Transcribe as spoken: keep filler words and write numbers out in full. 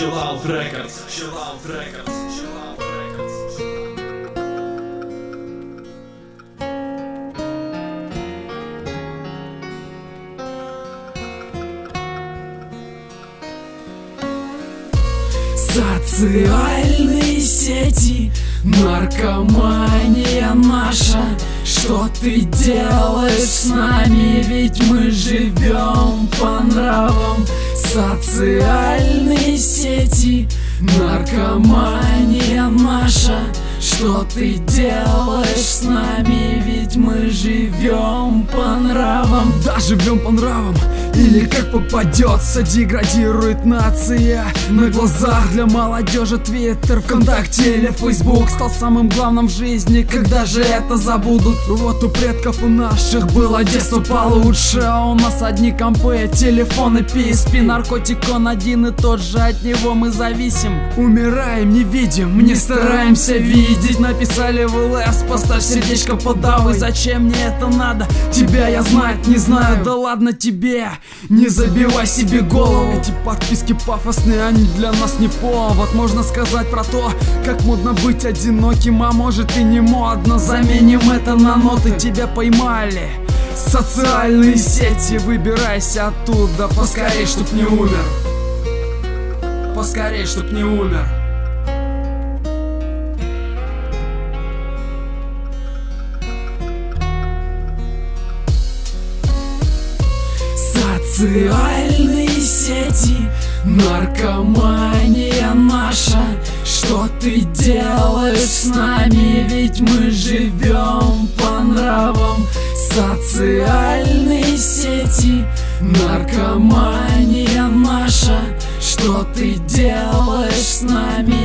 Chill Out Records. Chill Out Records. Chill Out Records. Социальные сети, наркомания наша. Что ты делаешь с нами, ведь мы живем по нравам. Социальные сети, наркомания наша. Что ты делаешь с нами, ведь мы живем по нравам. Да, живем по нравам, или как попадется, деградирует нация. На глазах для молодежи Твиттер, ВКонтакте или Фейсбук стал самым главным в жизни. Когда же это забудут? Вот у предков у наших было детство получше, а у нас одни компы, телефоны, пи эс пи. Наркотик он один и тот же, от него мы зависим. Умираем, не видим, не стараемся видеть. Написали в ЛС, поставь сердечко подавай. Зачем мне это надо? Тебя я знать не знаю. Да ладно тебе, не забивай себе голову. Эти подписки пафосные, они для нас не повод. Можно сказать про то, как модно быть одиноким, а может и не модно. Заменим это на ноты, тебя поймали. Социальные сети, выбирайся оттуда. Поскорей, чтоб не умер. Поскорей, чтоб не умер. Социальные сети, наркомания наша. Что ты делаешь с нами, ведь мы живем по нравам. Социальные сети, наркомания наша. Что ты делаешь с нами,